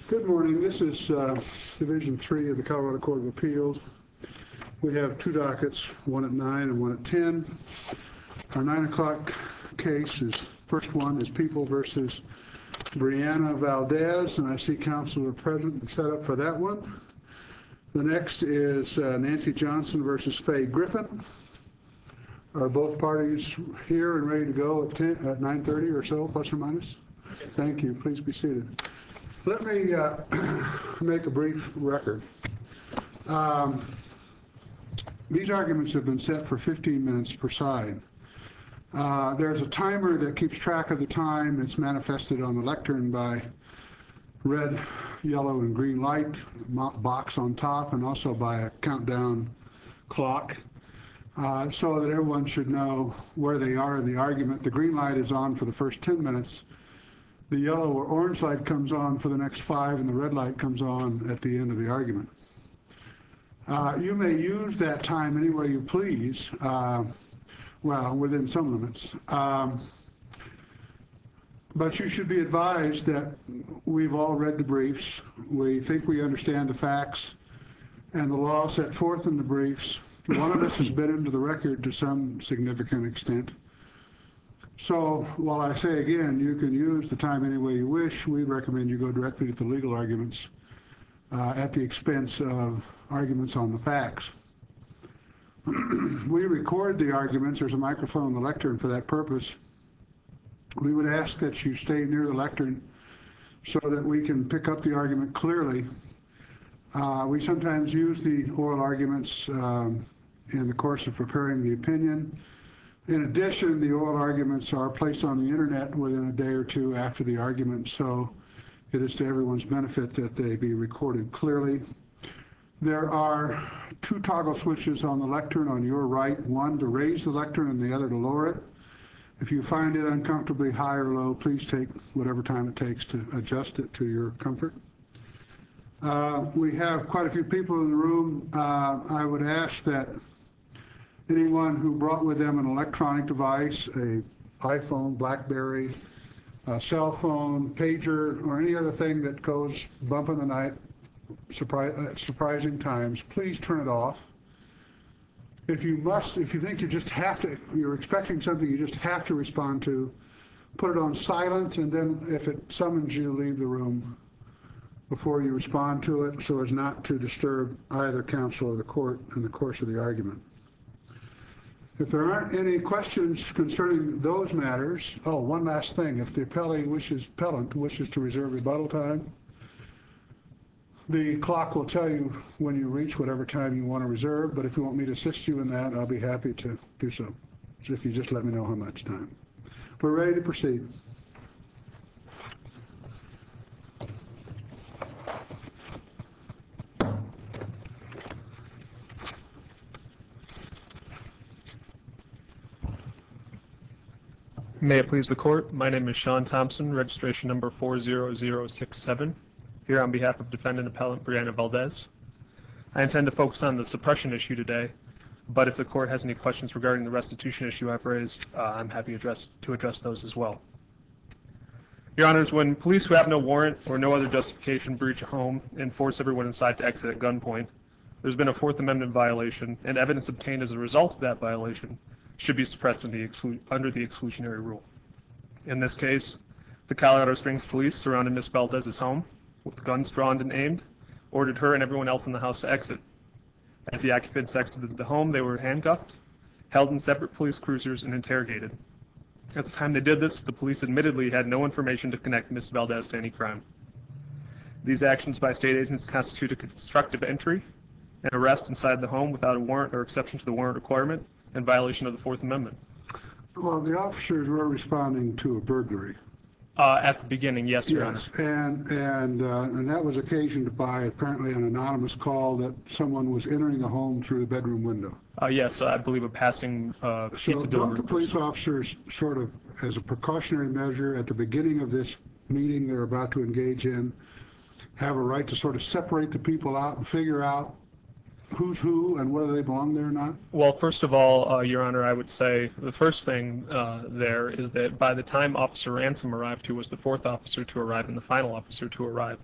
Good morning. This is Division 3 of the Colorado Court of Appeals. We have two dockets, one at 9 and one at 10. Our 9 o'clock case is, first one is People versus Brianna Valdez, and I see counsel are present and set up for that one. The next is Nancy Johnson versus Faye Griffin. Are both parties here and ready to go at 9:30 or so, plus or minus? Yes. Thank you. Please be seated. Let me make a brief record. These arguments have been set for 15 minutes per side. There's a timer that keeps track of the time. It's manifested on the lectern by red, yellow, and green light box on top, and also by a countdown clock, so that everyone should know where they are in the argument. The green light is on for the first 10 minutes. The yellow or orange light comes on for the next 5, and the red light comes on at the end of the argument. You may use that time any way you please, well, within some limits. But you should be advised that we've all read the briefs. We think we understand the facts and the law set forth in the briefs. One of us has been into the record to some significant extent. So while I say again, you can use the time any way you wish, we recommend you go directly to the legal arguments at the expense of arguments on the facts. We record the arguments. There's a microphone on the lectern for that purpose. We would ask that you stay near the lectern so that we can pick up the argument clearly. We sometimes use the oral arguments in the course of preparing the opinion. In addition, the oral arguments are placed on the internet within a day or two after the argument, so it is to everyone's benefit that they be recorded clearly. There are two toggle switches on the lectern on your right, one to raise the lectern and the other to lower it. If you find it uncomfortably high or low, please take whatever time it takes to adjust it to your comfort. We have quite a few people in the room. I would ask that anyone who brought with them an electronic device, a iPhone, BlackBerry, a cell phone, pager, or any other thing that goes bump in the night surprising times, please turn it off. If you think you're expecting something you just have to respond to, put it on silent, and then if it summons you, leave the room before you respond to it so as not to disturb either counsel or the court in the course of the argument. If there aren't any questions concerning those matters, one last thing. If the appellant wishes to reserve rebuttal time, the clock will tell you when you reach whatever time you want to reserve, but if you want me to assist you in that, I'll be happy to do so, if you just let me know how much time. We're ready to proceed. May it please the court, my name is Sean Thompson, registration number 40067, here on behalf of defendant appellant Brianna Valdez. I intend to focus on the suppression issue today, but if the court has any questions regarding the restitution issue I've raised, I'm happy to address those as well. Your Honors, when police who have no warrant or no other justification breach a home and force everyone inside to exit at gunpoint, there's been a Fourth Amendment violation, and evidence obtained as a result of that violation should be suppressed under the exclusionary rule. In this case, the Colorado Springs police surrounded Ms. Valdez's home with guns drawn and aimed, ordered her and everyone else in the house to exit. As the occupants exited the home, they were handcuffed, held in separate police cruisers, and interrogated. At the time they did this, the police admittedly had no information to connect Ms. Valdez to any crime. These actions by state agents constitute a constructive entry and arrest inside the home without a warrant or exception to the warrant requirement, in violation of the Fourth Amendment. Well, the officers were responding to a burglary. At the beginning, yes, Your Honor. And that was occasioned by apparently an anonymous call that someone was entering the home through the bedroom window. Yes, I believe a passing pizza delivery. So don't the police officers sort of, as a precautionary measure at the beginning of this meeting they're about to engage in, have a right to sort of separate the people out and figure out who's who and whether they belong there or not? Well, first of all, Your Honor, I would say the first thing there is that by the time Officer Ransom arrived, who was the fourth officer to arrive and the final officer to arrive,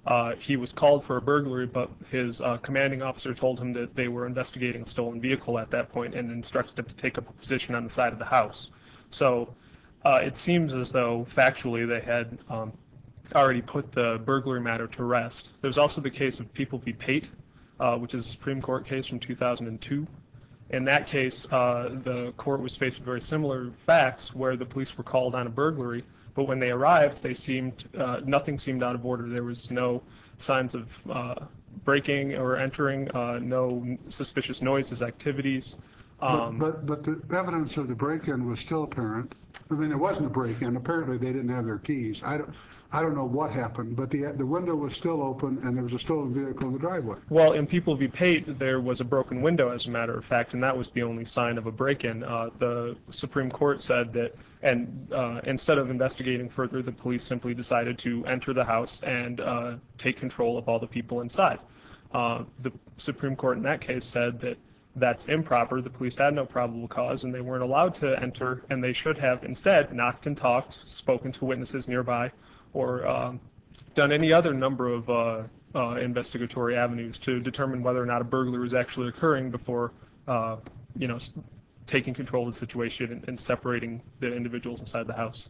He was called for a burglary, but his commanding officer told him that they were investigating a stolen vehicle at that point and instructed him to take up a position on the side of the house. So it seems as though factually they had already put the burglary matter to rest. There's also the case of People v. Pate, which is a Supreme Court case from 2002. In that case, the court was faced with very similar facts where the police were called on a burglary, but when they arrived, they seemed nothing seemed out of order. There was no signs of breaking or entering, no suspicious noises, activities. But the evidence of the break-in was still apparent. I mean, it wasn't a break-in. Apparently, they didn't have their keys. I don't know what happened, but the window was still open, and there was a stolen vehicle in the driveway. Well, in People v. Pate, there was a broken window, as a matter of fact, and that was the only sign of a break-in. The Supreme Court said that, and instead of investigating further, the police simply decided to enter the house and take control of all the people inside. The Supreme Court in that case said that that's improper. The police had no probable cause, and they weren't allowed to enter, and they should have instead knocked and talked, spoken to witnesses nearby, or done any other number of investigatory avenues to determine whether or not a burglary was actually occurring before, taking control of the situation and separating the individuals inside the house.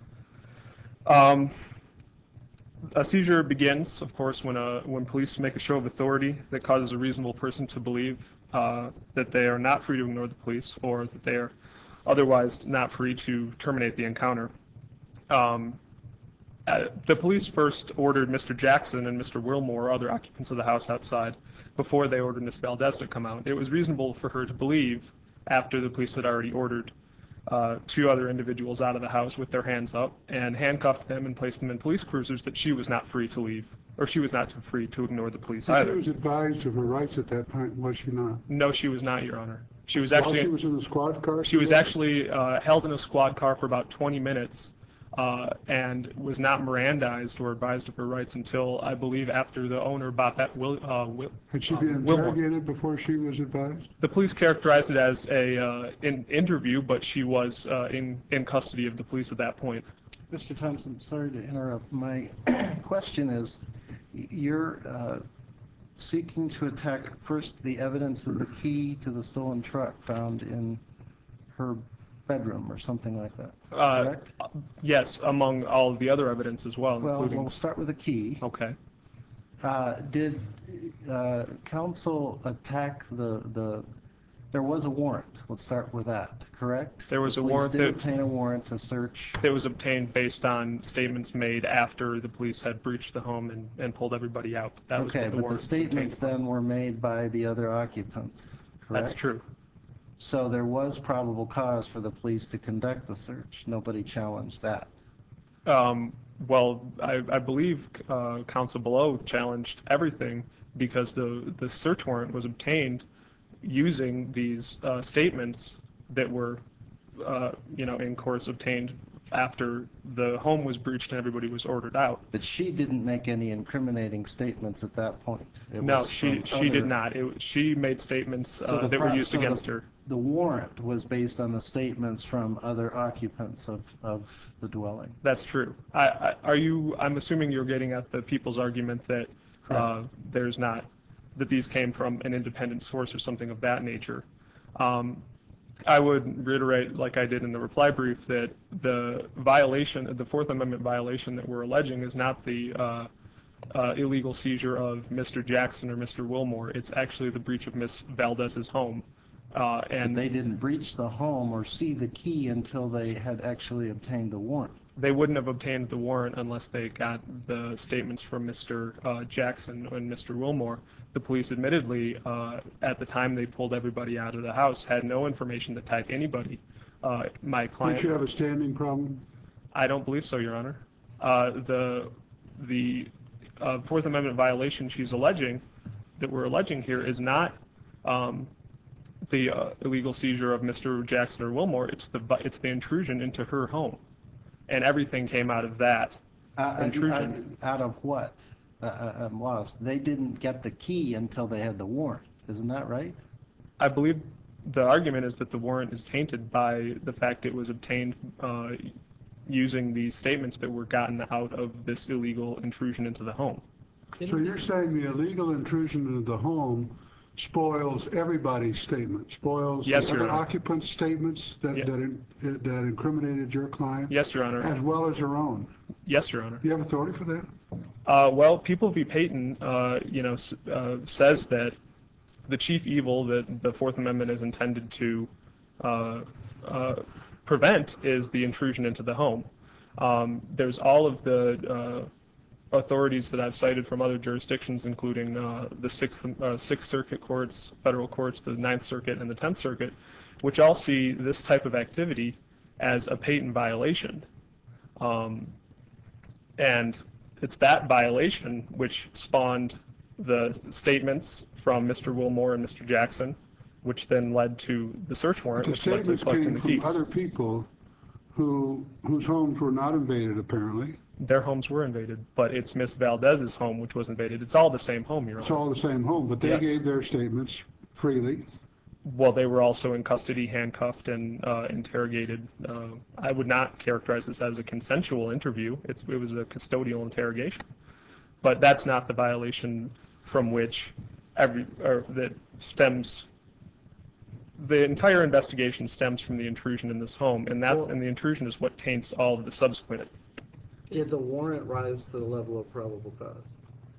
A seizure begins, of course, when police make a show of authority that causes a reasonable person to believe that they are not free to ignore the police or that they are otherwise not free to terminate the encounter. The police first ordered Mr. Jackson and Mr. Wilmore, other occupants of the house outside, before they ordered Ms. Valdez to come out. It was reasonable for her to believe, after the police had already ordered two other individuals out of the house with their hands up and handcuffed them and placed them in police cruisers, that she was not free to leave, or she was not free to ignore the police either. She was advised of her rights at that point, was she not? No, she was not, Your Honor. She was actually, while she was in the squad car? She was actually held in a squad car for about 20 minutes and was not Mirandized or advised of her rights until, I believe, after the owner bought that Had she been interrogated before she was advised? The police characterized it as an interview, but she was in custody of the police at that point. Mr. Thompson, sorry to interrupt. My question is, you're seeking to attack first the evidence of the key to the stolen truck found in her bedroom or something like that, correct? Yes, among all of the other evidence as well, Well, including... we'll start with the key. Okay. Did counsel attack there was a warrant. Let's start with that, correct? There was a warrant. warrant. Did obtain a warrant to search. It was obtained based on statements made after the police had breached the home and pulled everybody out. That was Okay, but the statements then were made by the other occupants, correct? That's true. So there was probable cause for the police to conduct the search. Nobody challenged that. Well, I believe counsel below challenged everything because the search warrant was obtained using these statements that were, in course obtained after the home was breached and everybody was ordered out. But she didn't make any incriminating statements at that point. No, she did not. She made statements that were used against her. The warrant was based on the statements from other occupants of the dwelling. That's true. I'm assuming you're getting at the people's argument that that these came from an independent source or something of that nature. I would reiterate, like I did in the reply brief, that the Fourth Amendment violation that we're alleging is not the illegal seizure of Mr. Jackson or Mr. Wilmore. It's actually the breach of Ms. Valdez's home. But they didn't breach the home or see the key until they had actually obtained the warrant. They wouldn't have obtained the warrant unless they got the statements from Mr. Jackson and Mr. Wilmore. The police admittedly, at the time they pulled everybody out of the house, had no information to tag anybody. My client... Don't you have a standing problem? I don't believe so, Your Honor. The Fourth Amendment violation she's alleging, that we're alleging here, is not the illegal seizure of Mr. Jackson or Wilmore. It's the intrusion into her home. And everything came out of that intrusion. Out of what? I'm lost. They didn't get the key until they had the warrant. Isn't that right? I believe the argument is that the warrant is tainted by the fact it was obtained using the statements that were gotten out of this illegal intrusion into the home. So you're saying the illegal intrusion into the home spoils everybody's statement, spoils Yes, the Your other Honor. occupants' statements that, Yeah. that incriminated your client? Yes, Your Honor. As well as your own? Yes, Your Honor. Do you have authority for that? Well, People v. Payton, says that the chief evil that the Fourth Amendment is intended to uh, prevent is the intrusion into the home. There's all of the authorities that I've cited from other jurisdictions, including the Sixth Circuit courts, federal courts, the Ninth Circuit, and the Tenth Circuit, which all see this type of activity as a Payton violation. And it's that violation which spawned the statements from Mr. Wilmore and Mr. Jackson, which then led to the search warrant, The which led to statements collecting came the from keys. other people whose homes were not invaded, apparently. Their homes were invaded, but it's Miss Valdez's home which was invaded. It's all the same home, Your It's Honor. all the same home, but they Yes. gave their statements freely. Well, they were also in custody, handcuffed, and interrogated. I would not characterize this as a consensual interview. It was a custodial interrogation. But that's not the violation from which that stems. The entire investigation stems from the intrusion in this home, and the intrusion is what taints all of the subsequent. Did the warrant rise to the level of probable cause?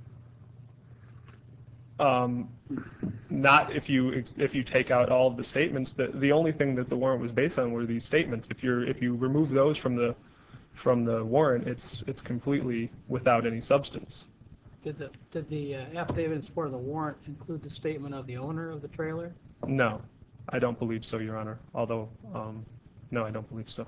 Not if you take out all of the statements. The only thing that the warrant was based on were these statements. If you remove those from the warrant, it's completely without any substance. Did the affidavit in support of the warrant include the statement of the owner of the trailer? No, I don't believe so, Your Honor. Although, no, I don't believe so.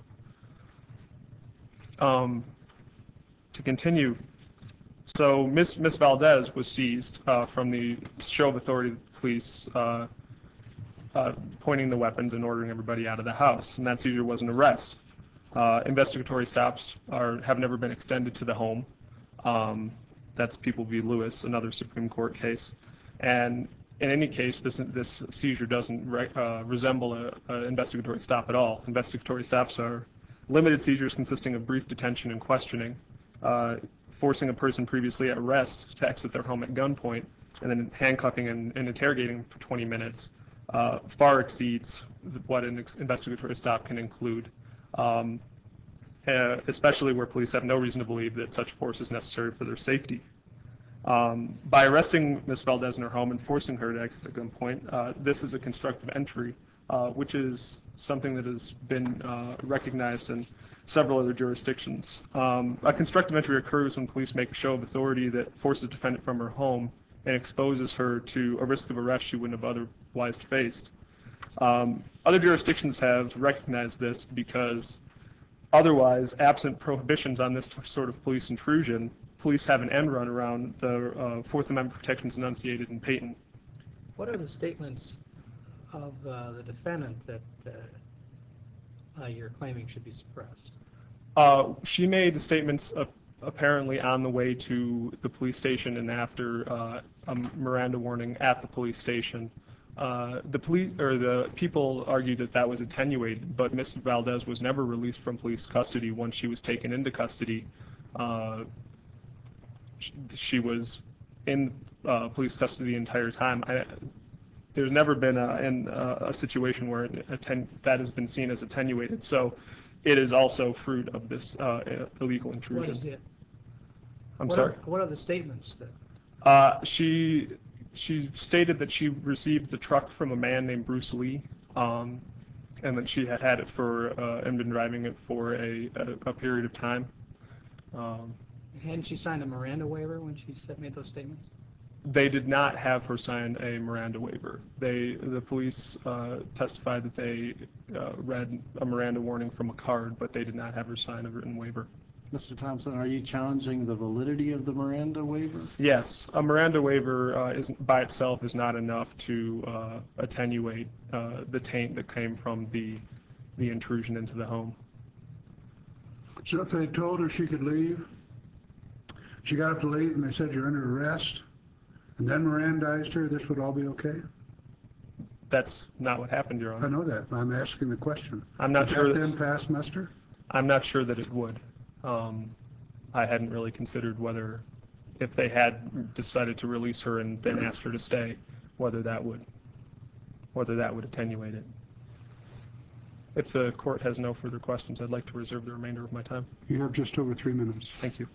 To continue, so Miss Valdez was seized from the show of authority of the police, pointing the weapons and ordering everybody out of the house, and that seizure was an arrest. Investigatory stops have never been extended to the home. That's People v. Lewis, another Supreme Court case. And in any case, this seizure doesn't resemble an investigatory stop at all. Investigatory stops are limited seizures consisting of brief detention and questioning, forcing a person previously at rest to exit their home at gunpoint, and then handcuffing and interrogating them for 20 minutes far exceeds what an investigatory stop can include, especially where police have no reason to believe that such force is necessary for their safety. By arresting Ms. Valdez in her home and forcing her to exit at gunpoint, this is a constructive entry, which is something that has been recognized in several other jurisdictions. A constructive entry occurs when police make a show of authority that forces a defendant from her home and exposes her to a risk of arrest she wouldn't have otherwise faced. Other jurisdictions have recognized this because otherwise, absent prohibitions on this sort of police intrusion, police have an end run around the Fourth Amendment protections enunciated in Payton. What are the statements of the defendant that you're claiming should be suppressed? She made statements apparently on the way to the police station and after a Miranda warning at the police station. The people argued that was attenuated, but Ms. Valdez was never released from police custody. Once she was taken into custody, she was in police custody the entire time. There's never been a situation where that has been seen as attenuated. So it is also fruit of this illegal intrusion. What is it? I'm sorry? What are the statements that? She stated that she received the truck from a man named Bruce Lee, and that she had had it and been driving it for a period of time. Hadn't she signed a Miranda waiver when she made those statements? They did not have her sign a Miranda waiver. The police testified that they read a Miranda warning from a card, but they did not have her sign a written waiver. Mr. Thompson, are you challenging the validity of the Miranda waiver? Yes, a Miranda waiver by itself is not enough to attenuate the taint that came from the intrusion into the home. So if they told her she could leave, she got up to leave and they said you're under arrest, and then Mirandized her, this would all be okay? That's not what happened, Your Honor. I know that, but I'm asking the question. I'm not sure Would that then pass muster? I'm not sure that it would. I hadn't really considered whether if they had decided to release her and then asked her to stay, whether that would attenuate it. If the court has no further questions, I'd like to reserve the remainder of my time. You have just over 3 minutes. Thank you.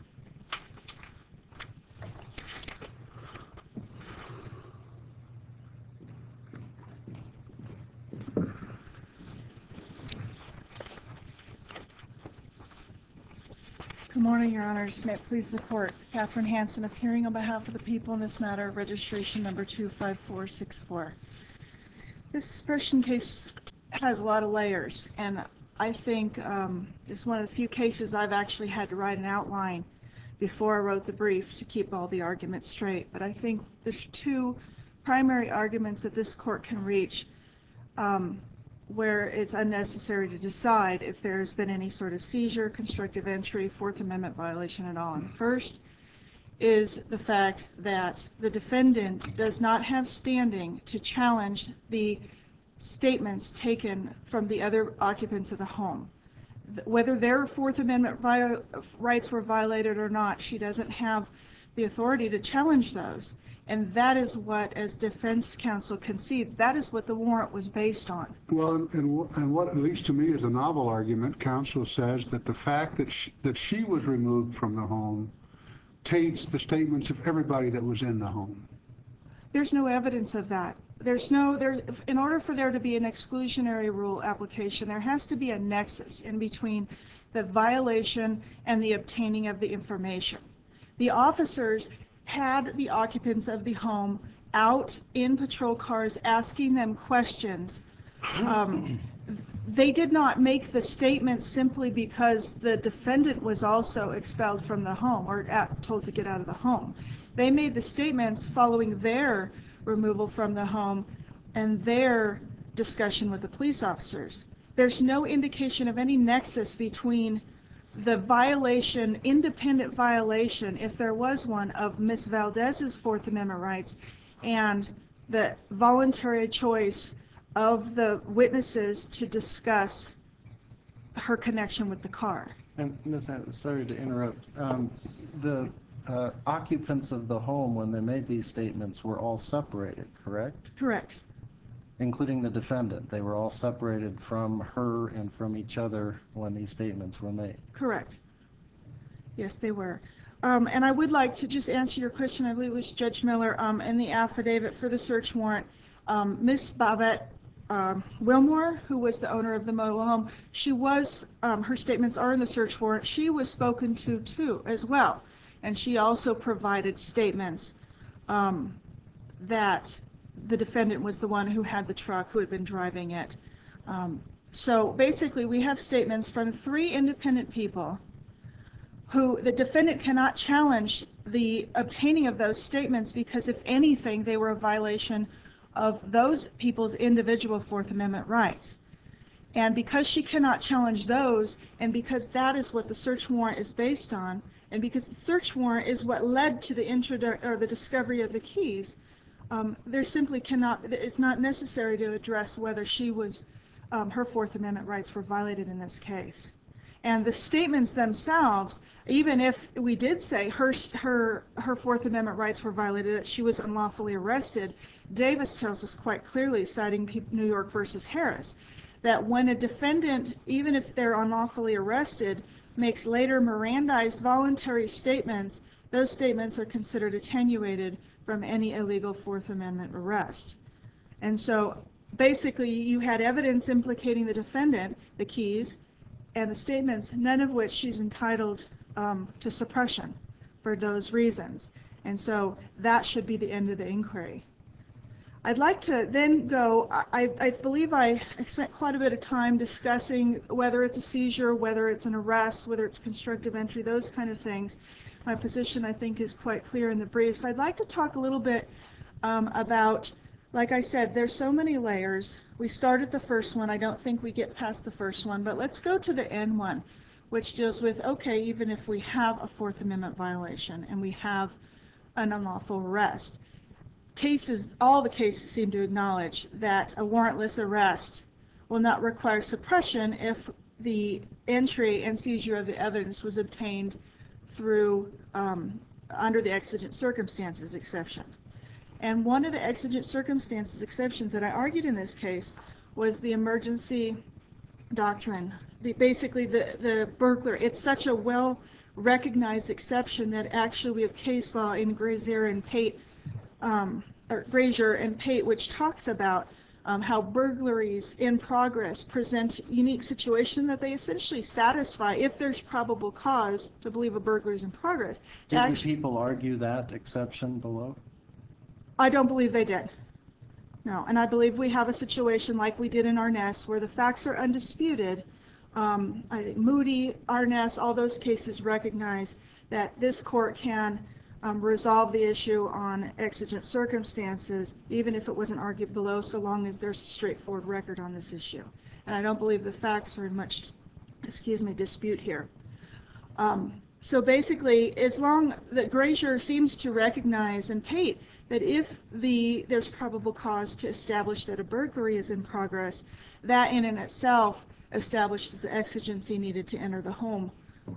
Good morning, Your Honors. May it please the Court. Catherine Hansen, appearing on behalf of the people in this matter, registration number 25464. This suppression case has a lot of layers, and I think it's one of the few cases I've actually had to write an outline before I wrote the brief to keep all the arguments straight. But I think there's two primary arguments that this Court can reach where it's unnecessary to decide if there's been any sort of seizure, constructive entry, Fourth Amendment violation at all. And the first is the fact that the defendant does not have standing to challenge the statements taken from the other occupants of the home. Whether their Fourth Amendment rights were violated or not, she doesn't have the authority to challenge those. And that is what, as defense counsel concedes, that is what the warrant was based on. Well, and what, at least to me, is a novel argument, counsel says that the fact that she was removed from the home taints the statements of everybody that was in the home. There's no evidence of that. In order for there to be an exclusionary rule application, there has to be a nexus in between the violation and the obtaining of the information. The officers had the occupants of the home out in patrol cars asking them questions. They did not make the statement simply because the defendant was also expelled from the home or told to get out of the home. They made the statements following their removal from the home and their discussion with the police officers. There's no indication of any nexus between the violation, independent violation, if there was one, of Ms. Valdez's Fourth Amendment rights and the voluntary choice of the witnesses to discuss her connection with the car. And Ms. Hansen, sorry to interrupt. The occupants of the home, when they made these statements, were all separated, correct? Correct. Including the defendant. They were all separated from her and from each other when these statements were made. Correct. Yes, they were. And I would like to just answer your question, I believe it was Judge Miller, in the affidavit for the search warrant. Ms. Babette Wilmore, who was the owner of the mobile home, she was, her statements are in the search warrant. She was spoken to too, as well. And she also provided statements that the defendant was the one who had the truck, who had been driving it. So basically we have statements from three independent people who the defendant cannot challenge the obtaining of those statements because if anything they were a violation of those people's individual Fourth Amendment rights. And because she cannot challenge those, and because that is what the search warrant is based on, and because the search warrant is what led to the discovery of the keys, there simply cannot, it's not necessary to address whether she was, her Fourth Amendment rights were violated in this case. And the statements themselves, even if we did say her Fourth Amendment rights were violated, that she was unlawfully arrested, Davis tells us quite clearly, citing New York versus Harris, that when a defendant, even if they're unlawfully arrested, makes later Mirandized voluntary statements, those statements are considered attenuated from any illegal Fourth Amendment arrest. And so basically you had evidence implicating the defendant, the keys, and the statements, none of which she's entitled to suppression for those reasons. And so that should be the end of the inquiry. I'd like to then go, I believe I spent quite a bit of time discussing whether it's a seizure, whether it's an arrest, whether it's constructive entry, those kind of things. My position, I think, is quite clear in the briefs. I'd like to talk a little bit about, like I said, there's so many layers. We started the first one. I don't think we get past the first one, but let's go to the end one, which deals with, okay, even if we have a Fourth Amendment violation and we have an unlawful arrest, all the cases seem to acknowledge that a warrantless arrest will not require suppression if the entry and seizure of the evidence was obtained through under the exigent circumstances exception. And one of the exigent circumstances exceptions that I argued in this case was the emergency doctrine. Basically, the burglar. It's such a well-recognized exception that actually we have case law in Grazier and Pate, or Grazier and Pate, which talks about how burglaries in progress present unique situation that they essentially satisfy if there's probable cause to believe a burglary is in progress. Did the people argue that exception below? I don't believe they did. No, and I believe we have a situation like we did in Arness where the facts are undisputed. I think Moody, Arness, all those cases recognize that this court can resolve the issue on exigent circumstances, even if it wasn't argued below, so long as there's a straightforward record on this issue. And I don't believe the facts are in much, dispute here. So basically, as long that Grazier seems to recognize and Pate that if there's probable cause to establish that a burglary is in progress, that in and itself establishes the exigency needed to enter the home.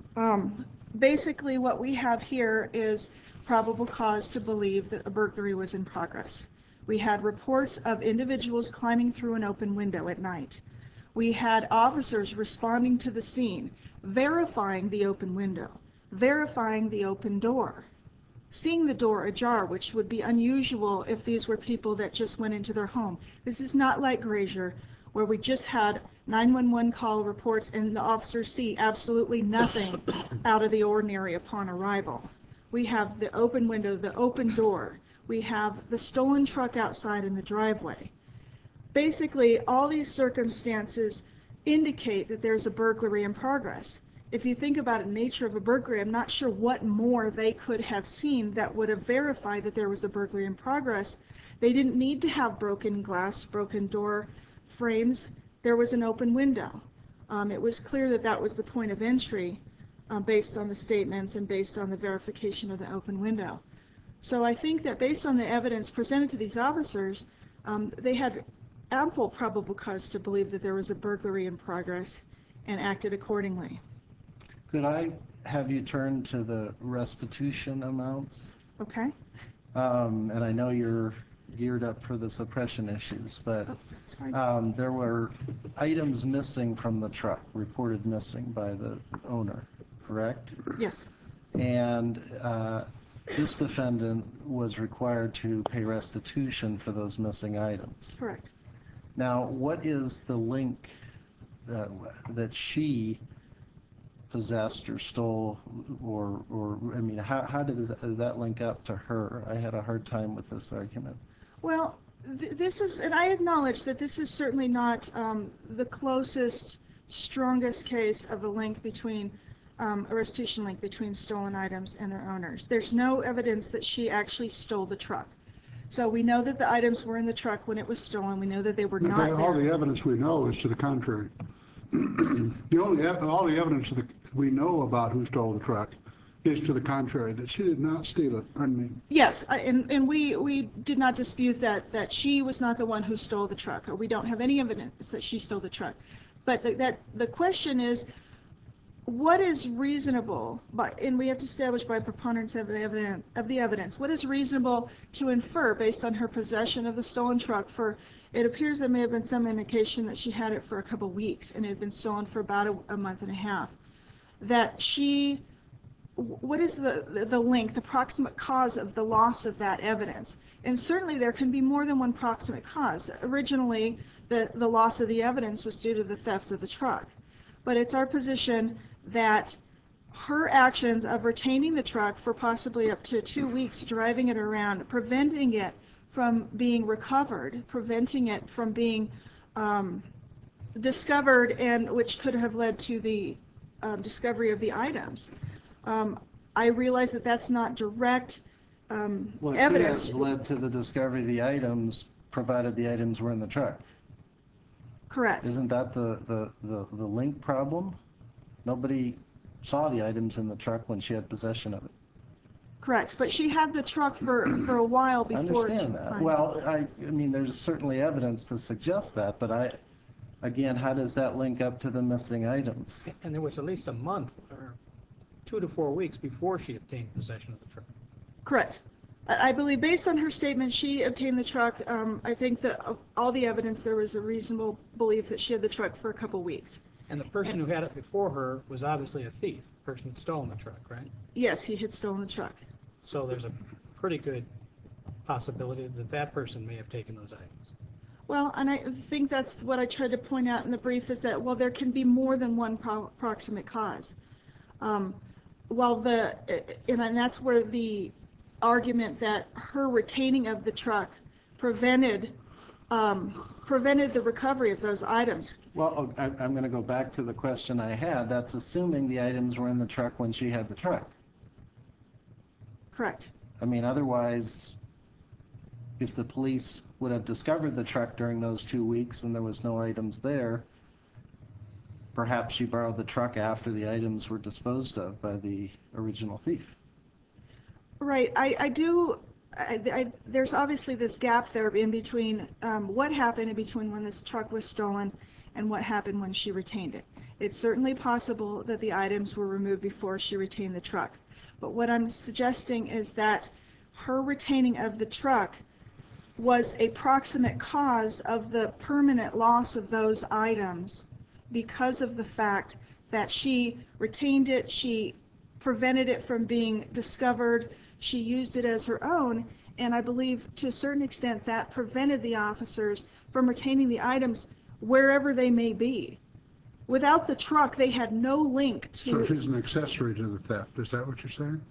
Basically, what we have here is probable cause to believe that a burglary was in progress. We had reports of individuals climbing through an open window at night. We had officers responding to the scene, verifying the open window, verifying the open door, seeing the door ajar, which would be unusual if these were people that just went into their home. This is not like Grazier, where we just had 911 call reports and the officers see absolutely nothing out of the ordinary upon arrival. We have the open window, the open door. We have the stolen truck outside in the driveway. Basically, all these circumstances indicate that there's a burglary in progress. If you think about the nature of a burglary, I'm not sure what more they could have seen that would have verified that there was a burglary in progress. They didn't need to have broken glass, broken door frames. There was an open window. It was clear that that was the point of entry based on the statements and based on the verification of the open window. So I think that based on the evidence presented to these officers, they had ample probable cause to believe that there was a burglary in progress and acted accordingly. Could I have you turn to the restitution amounts? Okay? And I know you're geared up for the suppression issues, but That's fine. there were items missing from the truck, reported missing by the owner, correct? Yes. And this defendant was required to pay restitution for those missing items. Correct. Now, what is the link that she possessed or stole, or I mean, how does that link up to her? I had a hard time with this argument. Well, this is, and I acknowledge that this is certainly not the closest, strongest case of a link between, a restitution link between stolen items and their owners. There's no evidence that she actually stole the truck. So we know that the items were in the truck when it was stolen. We know that they were not there. All the evidence we know is to the contrary. All the evidence that we know about who stole the truck is to the contrary, that she did not steal it. Pardon me. Yes, and we did not dispute that she was not the one who stole the truck, or we don't have any evidence that she stole the truck. But the question is, what is reasonable, and we have to establish by preponderance of the evidence, what is reasonable to infer based on her possession of the stolen truck for, it appears there may have been some indication that she had it for a couple weeks and it had been stolen for about a month and a half, that she, what is the link, the proximate cause of the loss of that evidence? And certainly there can be more than one proximate cause. Originally, the loss of the evidence was due to the theft of the truck. But it's our position that her actions of retaining the truck for possibly up to 2 weeks, driving it around, preventing it from being recovered, preventing it from being discovered, and which could have led to the discovery of the items. I realize that that's not direct Well, it evidence. could have led to the discovery of the items, provided the items were in the truck. Correct. Isn't that the link problem? Nobody saw the items in the truck when she had possession of it. Correct. But she had the truck for a while I before. understand that. Right. Well, I mean, there's certainly evidence to suggest that, but again, how does that link up to the missing items? And there was at least a month or 2 to 4 weeks before she obtained possession of the truck. Correct. I believe based on her statement, she obtained the truck. I think that of all the evidence, there was a reasonable belief that she had the truck for a couple weeks. And the person who had it before her was obviously a thief, the person who'd stolen the truck, right? Yes, he had stolen the truck. So there's a pretty good possibility that that person may have taken those items. Well, and I think that's what I tried to point out in the brief is that, well, there can be more than one proximate cause. And that's where the argument that her retaining of the truck prevented the recovery of those items. Well, I'm going to go back to the question I had. That's assuming the items were in the truck when she had the truck. Correct. I mean, otherwise, if the police would have discovered the truck during those 2 weeks and there was no items there, perhaps she borrowed the truck after the items were disposed of by the original thief. Right. There's obviously this gap there in between what happened in between when this truck was stolen and what happened when she retained it. It's certainly possible that the items were removed before she retained the truck. But what I'm suggesting is that her retaining of the truck was a proximate cause of the permanent loss of those items because of the fact that she retained it, she prevented it from being discovered, she used it as her own, and I believe to a certain extent that prevented the officers from retaining the items wherever they may be. Without the truck, they had no link to... So she's an accessory to the theft. Is that what you're saying?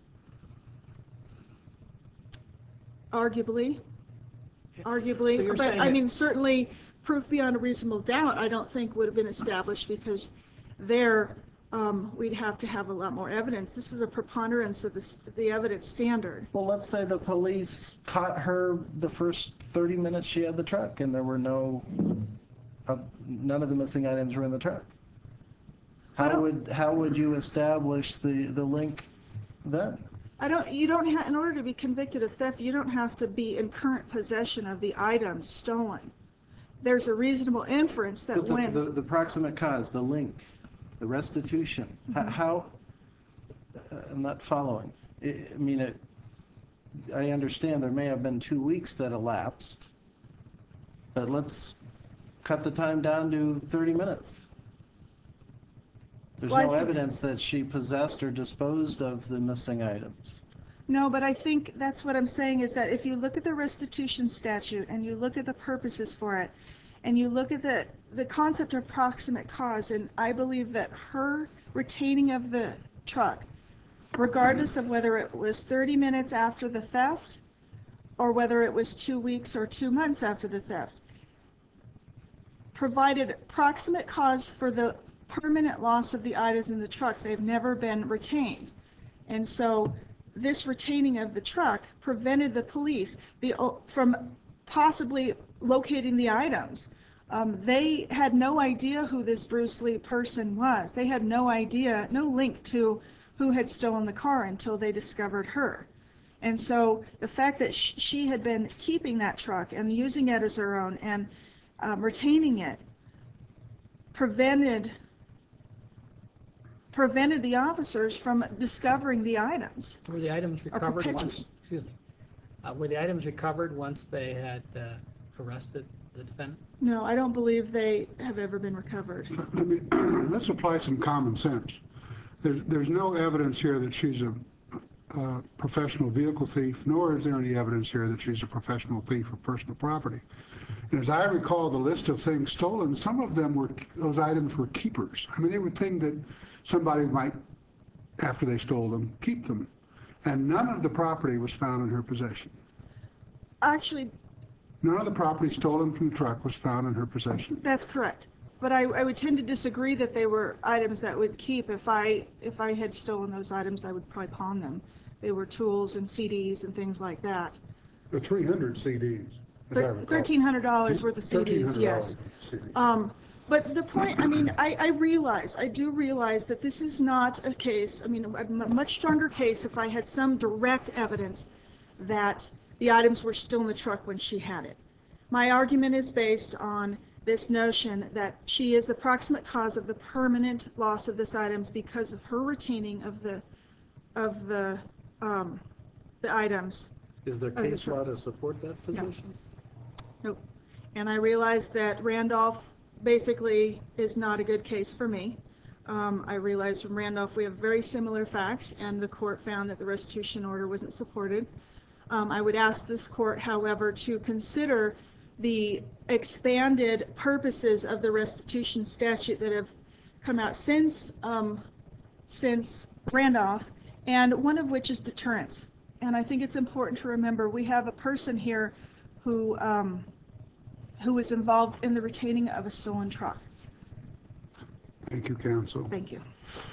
Arguably. So you're But saying I that- mean, certainly proof beyond a reasonable doubt I don't think would have been established because there we'd have to have a lot more evidence. This is a preponderance of the evidence standard. Well, let's say the police caught her the first 30 minutes she had the truck and there were none of the missing items were in the truck. How would you establish the link then? In order to be convicted of theft, you don't have to be in current possession of the items stolen. There's a reasonable inference that But when... the proximate cause, the link, the restitution, how, I'm not following. I understand there may have been 2 weeks that elapsed, but let's cut the time down to 30 minutes. There's Well, I no think- evidence that she possessed or disposed of the missing items. No, but I think that's what I'm saying is that if you look at the restitution statute and you look at the purposes for it, and you look at the concept of proximate cause, and I believe that her retaining of the truck, regardless of whether it was 30 minutes after the theft or whether it was 2 weeks or 2 months after the theft, provided proximate cause for the permanent loss of the items in the truck. They've never been retained. And so this retaining of the truck prevented the police from possibly locating the items. They had no idea who this Bruce Lee person was. They had no idea, no link to who had stolen the car until they discovered her. And so the fact that she had been keeping that truck and using it as her own and retaining it prevented the officers from discovering the items. Were the items recovered perpetual. once? Excuse me. Were the items recovered once they had arrested the defendant? No, I don't believe they have ever been recovered. I mean, let's apply some common sense. There's no evidence here that she's a professional vehicle thief, nor is there any evidence here that she's a professional thief of personal property. And as I recall the list of things stolen, some of them those items were keepers. I mean, they would think that somebody might, after they stole them, keep them. And none of the property was found in her possession. Actually, None of the property stolen from the truck was found in her possession. that's correct. But I would tend to disagree that they were items that would keep. If I had stolen those items, I would probably pawn them. They were tools and CDs and things like that. The 300 CDs, as I recall. $1,300 worth of CDs, yes. CDs. But the point, I mean, I do realize that this is not a case, I mean, a much stronger case if I had some direct evidence that the items were still in the truck when she had it. My argument is based on this notion that she is the proximate cause of the permanent loss of these items because of her retaining of the the items. Is there the case truck. law to support that position? Nope. And I realize that Randolph basically is not a good case for me. I realize from Randolph we have very similar facts, and the court found that the restitution order wasn't supported. I would ask this court, however, to consider the expanded purposes of the restitution statute that have come out since Randolph, and one of which is deterrence. And I think it's important to remember we have a person here who was involved in the retaining of a stolen truck. Thank you, counsel. Thank you.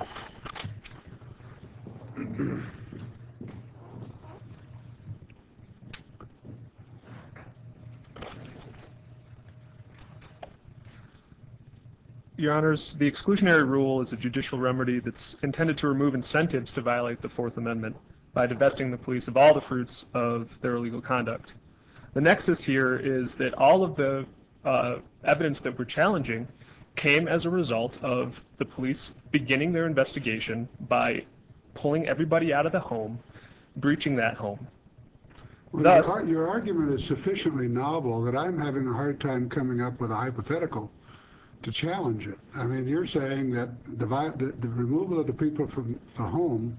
Your Honors, the exclusionary rule is a judicial remedy that's intended to remove incentives to violate the Fourth Amendment by divesting the police of all the fruits of their illegal conduct. The nexus here is that all of the evidence that we're challenging came as a result of the police beginning their investigation by pulling everybody out of the home, breaching that home. Well, Thus, your argument is sufficiently novel that I'm having a hard time coming up with a hypothetical to challenge it. I mean, you're saying that the removal of the people from the home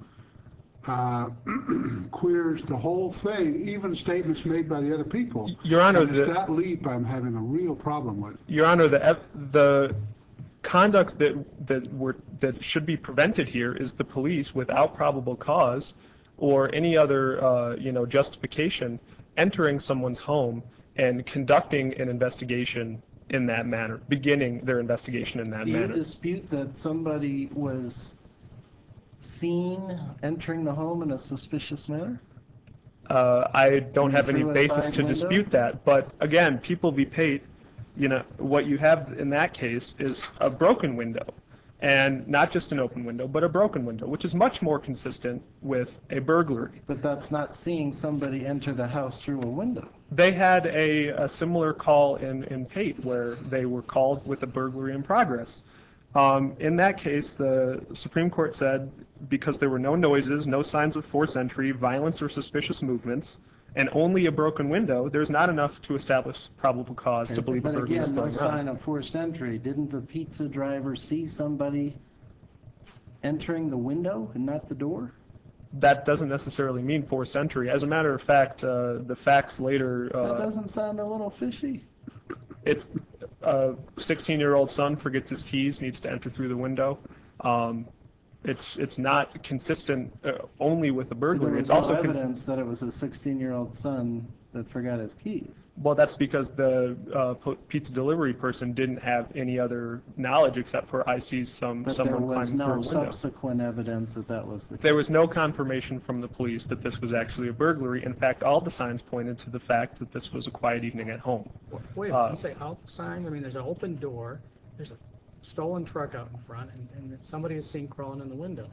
queers the whole thing, even statements made by the other people. Your Honor, and it's that leap I'm having a real problem with. Your Honor, the conduct that should be prevented here is the police, without probable cause or any other justification, entering someone's home and conducting an investigation in that manner, beginning their investigation in that manner. Do you dispute that somebody was seen entering the home in a suspicious manner? I don't have any Through a basis side to window? dispute that, but again, People v. Pate, what you have in that case is a broken window, and not just an open window, but a broken window, which is much more consistent with a burglary. But that's not seeing somebody enter the house through a window. They had a similar call in Pate where they were called with a burglary in progress. In that case, the Supreme Court said because there were no noises, no signs of forced entry, violence, or suspicious movements, and only a broken window, there's not enough to establish probable cause to believe a But burglary is again, no going sign on. of forced entry. Didn't the pizza driver see somebody entering the window and not the door? That doesn't necessarily mean forced entry. As a matter of fact, the facts later... That doesn't sound a little fishy. It's a 16-year-old son forgets his keys, needs to enter through the window. It's not consistent only with a There burglary. was It's also no evidence that it was a 16-year-old son that forgot his keys. well, that's because the pizza delivery person didn't have any other knowledge except for I see But there someone was climbing through a no window. subsequent evidence that that was the case. There was no confirmation from the police that this was actually a burglary. In fact, all the signs pointed to the fact that this was a quiet evening at home. Wait a minute, you say out the sign? I mean, there's an open door, there's a stolen truck out in front, and somebody is seen crawling in the window.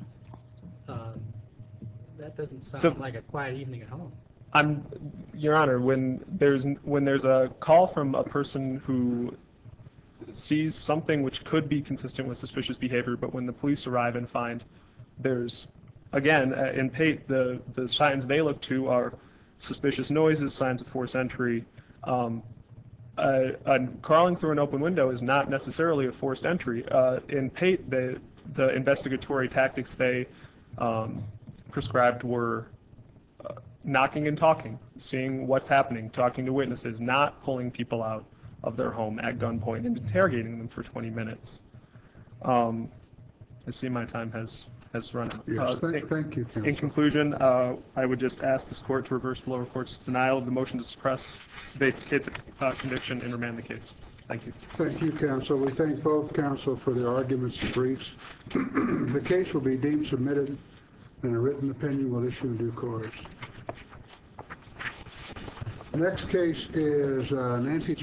That doesn't sound like a quiet evening at home. Your Honor, when there's a call from a person who sees something which could be consistent with suspicious behavior, but when the police arrive and find there's, again, in Pate, the signs they look to are suspicious noises, signs of forced entry. Crawling through an open window is not necessarily a forced entry. In Pate, the investigatory tactics they prescribed were knocking and talking, seeing what's happening, talking to witnesses, not pulling people out of their home at gunpoint and interrogating them for 20 minutes. I see my time has run out. Yes, thank you, counsel. In conclusion, I would just ask this court to reverse the lower court's denial of the motion to suppress, vacate the conviction, and remand the case. Thank you. Thank you, counsel. We thank both counsel for their arguments and briefs. The case will be deemed submitted, and a written opinion will issue in due course. Next case is Nancy